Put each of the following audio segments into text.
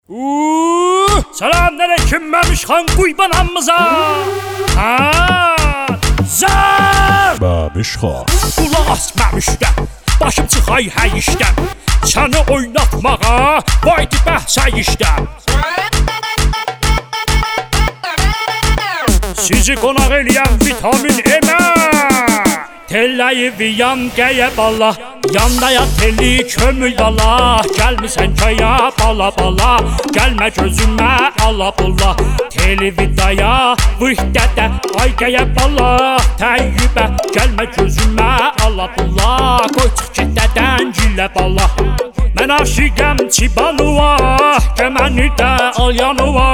Selamünaleyküm Memişxan Quybanamıza. Zar Memişxan Qulaq as Memişdən, başım çıxay həyişdən, səni oynatmağa vaydi bəhsə işdən. Sizi qonaq eləyən vitamin emə, telləyi viyan qəyə bala, yandaya telli kömül dala, gəlmisən köyə bala bala, gəlmə gözümə ala bula, teli vidaya vıhdədə ay qəyə bala, təyyübə gəlmə gözümə ala bula, qoy çıx getədən gilə bala. Mən aşiqəm Çibanuva, gəməni də al yanıva.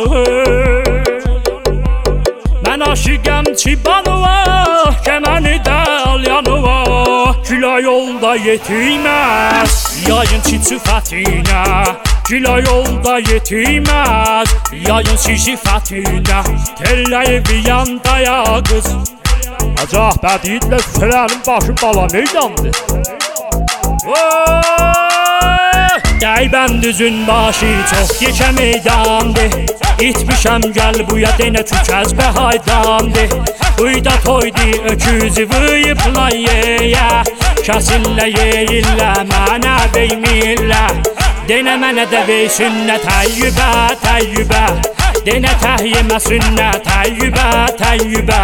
Mən aşiqəm Çibanuva, gəməni də al yanıva. Güla yolda yetirməz, yayın sifətinə. Güla yolda yetirməz, yayın sifətinə. Telləyi bir yandaya qız. Acah bədiyidlə süsələrin başı bala meydandır. Dəybəndüzün başı çox yekə meydandır. İtmişəm gəl buya denə tükəz bəhaydandır. Buyda toydi öküzü vıyıpla yeyə, kəsillə yeyillə mənə veymillə. Denə mənə də vey sünnə təyyübə təyyübə, denə təhyimə sünnə təyyübə təyyübə.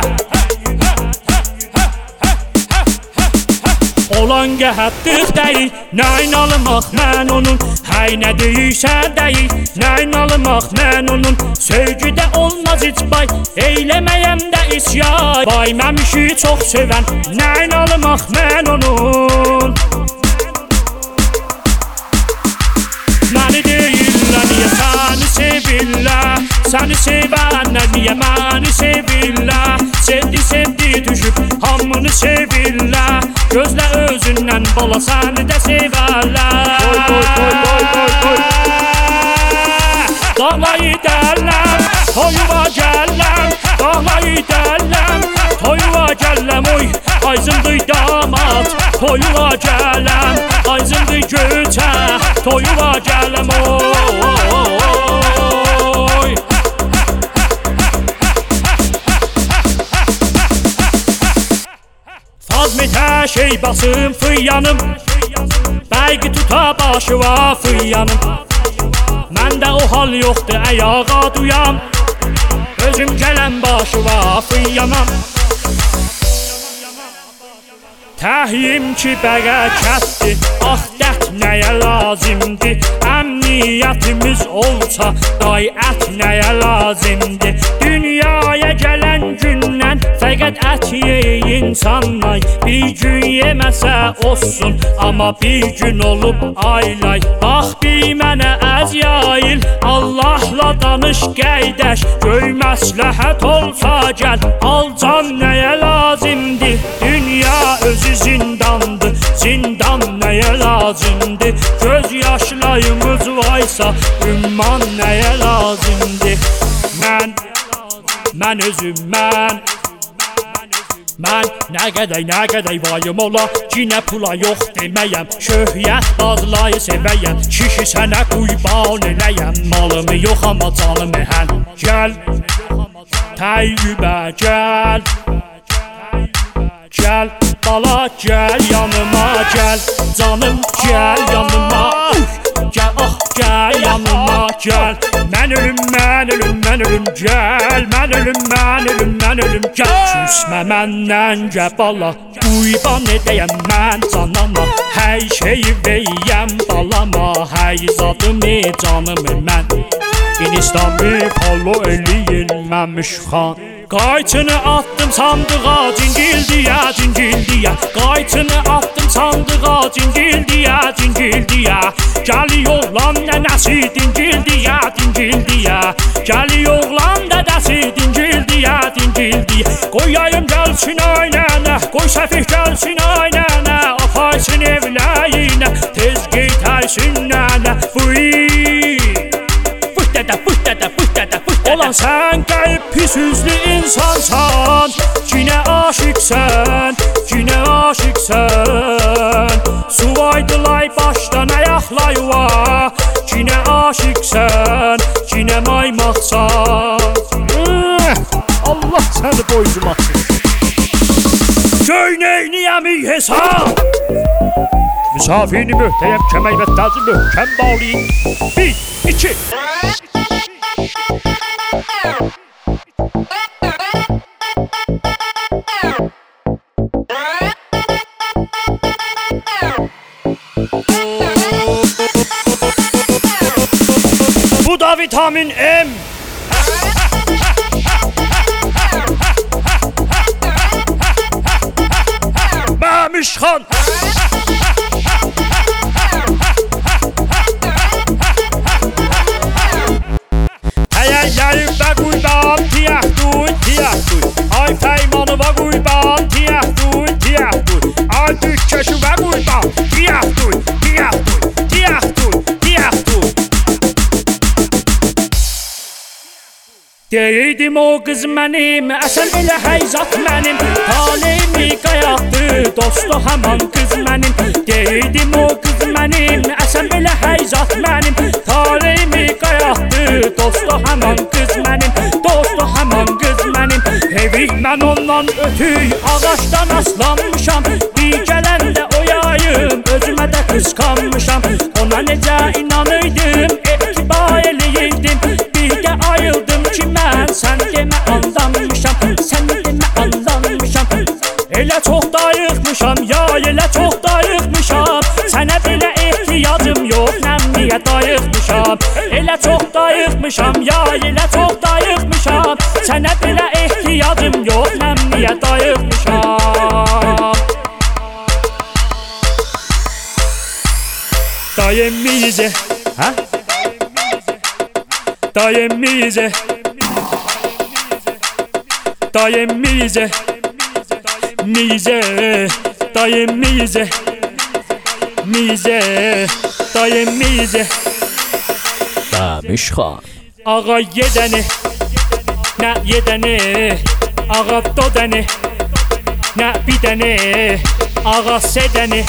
Olan qəhətdir deyil, nəyin almaq mən onun, həy nə deyirsə deyil, nəyin almaq mən onun. Sevgidə olmaz heç bay, eyləməyəm də isyan. Bay məmişi çox sevən, nəyin almaq mən onun. Məni deyirlər, niyə səni sevirlər, səni sevənlər niyə məni sevirlər. Sevdi sevdi düşüb hamını sevirlər, gözlə özündən bala səni də sevərlər. Dağlayı dərləm, toyuva gəlləm, dağlayı dərləm, toyuva gəlləm. Oy, ayzındır damad, toyuva gəlləm, ayzındır göçə, toyuva gəlləm. Oy Fazmetə şey basım fıyanım, bəlgi tuta başı var fıyanım. Məndə o hal yoxdur əyağa duyam, özüm gələn başı var fıyanam. Təhyim ki bərəkətdir, ah dət nəyə lazimdir. Əmniyyətimiz olsa, dayət nəyə lazimdir. Dünyaya gələn gündən fəqət ət yey insanlar. Bir gün yeməsə olsun, amma bir gün olub aylay. Bax bir mənə əzyayil, Allahla danış qəydəş. Göy məsləhət olsa gəl, al can nəyə lazimdir. Dünya özü zindandır, zindan nəyə lazımdır. Göz yaşlarımız vaysa, ümman nəyə lazımdır. Mən özüm mən nə qədər vayım ola, cinə pula yox deməyəm. Şöhrət bazlayı sevəyəm, kişi sənə quyban eləyəm. Malımı yox amma canımı hən. Gəl, təyyübə gəl, gəl bala gəl yanıma gəl, canım gəl yanıma. Gəl ah gəl yanıma gəl, mən ölüm mən ölüm mən ölüm gəl, mən ölüm mən ölüm mən ölüm gəl. Küsmə məndən gəl bala, quyban edəyəm mən canama, hər şeyi verəyəm balama, hər zadımı canımı mən. İnistami follow eləyin Memişxan. Qayçını attım sandığa cingil diyə, cingil diyə. Qayçını attım sandığa cingil diyə, cingil diyə. Gəli oğlan nənəsi dingil diyə, dingil diyə. Gəli oğlan dədəsi dingil diyə, dingil diyə. Qoyayım gəlsin ay nənə, qoy səfih gəlsin ay nənə. Aparsın evləyinə, tez geytərsin nənə. Olan sən qəyib pis üzlü insansan, cinə aşıqsən, cinə aşıqsən. Suvaydılar başdan ayaqlayıva, Kinə aşiqsən, kinə maymaqsan. Allah səni boyzuma Göynəyniyəmi hesab Müsafirini möhtəyəm kəmək və tazı möhkəm bağlayın 1, 2 Bu da vitamin M Məmişxan Təyəyyərim və quyban tiyəhduy, tiyəhduy Ay fəymanı və quyban tiyəhduy, tiyəhduy Ay dükkəşi və quyban tiyəhduy, tiyəhduy, tiyəhduy, tiyəhduy Deydim o qız mənim, əsən elə həyzat mənim Taleyimi qayaqdı, dostu həman qız mənim Deydim o qız mənim, əsən elə həyzat mənim Taleyimi qayaqdı, dostu həman qız mənim Dostu həman qız mənim Hevik mən ondan ötüy, ağaçdan aslanmışam Bir gələndə oyayım, özümə də qısqanmışam Ona necə inanıydım, etibar eləyirdim Bir də ayıldım ki mən sən demə aldanmışam Sən demə aldanmışam Elə çox dayıqmışam ya elə çox dayıqmışam Sənə belə ehtiyacım yox nəm niyə dayıqmışam Elə çox dayıqmışam ya elə çox dayıqmışam Sənə belə ehtiyacım yox nəm niyə dayıqmışam Dayemize ha? Dayemize Dayemize Mize Dayemize Mize Dayemize Məmişxan Ağa yedəni Nə yedəni Ağa dodəni Nə bidəni Ağa sedəni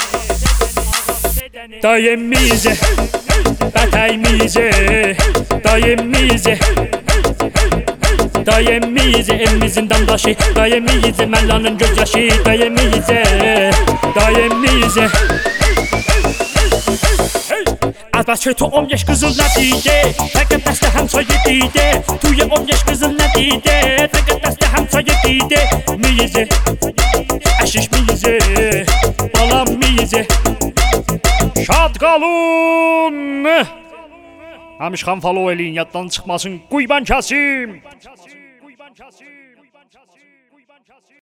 Dayemize Bətəymize Dayemize Dayemize evimizin damdaşı Dayemize Məllanın göz yaşı Dayemize Dayemize Albaşı tu 15 qızıl nə deydi Fəqət dəstə həmçayı deydi Tuya 15 qızıl nə deydi Fəqət dəstə həmçayı deydi Miyizi Əşiş miyizi Balam miyizi Şad qalın Məmişxan follow eləyin yaddan çıxmasın Quyban Kasim